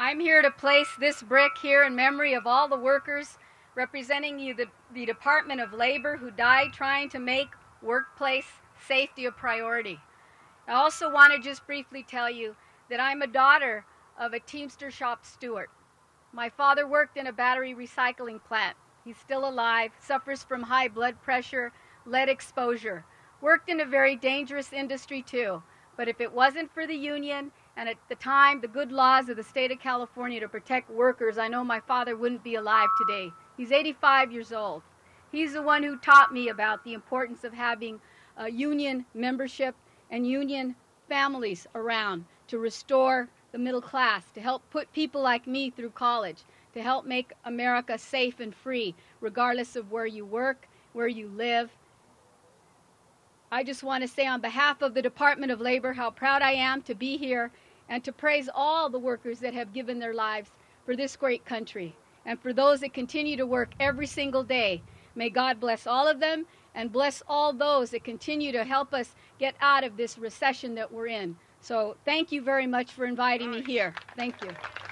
I'm here to place this brick here in memory of all the workers representing the Department of Labor who died trying to make workplace safety a priority. I also want to just briefly tell you that I'm a daughter of a Teamster shop steward. My father worked in a battery recycling plant. He's still alive, suffers from high blood pressure, lead exposure. Worked in a very dangerous industry too. But if it wasn't for the union and at the time the good laws of the state of California to protect workers, I know my father wouldn't be alive today. He's 85 years old. He's the one who taught me about the importance of having union membership and union families around to restore the middle class, to help put people like me through college, to help make America safe and free, regardless of where you work, where you live. I just want to say on behalf of the Department of Labor how proud I am to be here and to praise all the workers that have given their lives for this great country and for those that continue to work every single day. May God bless all of them and bless all those that continue to help us get out of this recession that we're in. So thank you very much for inviting me here. Thank you.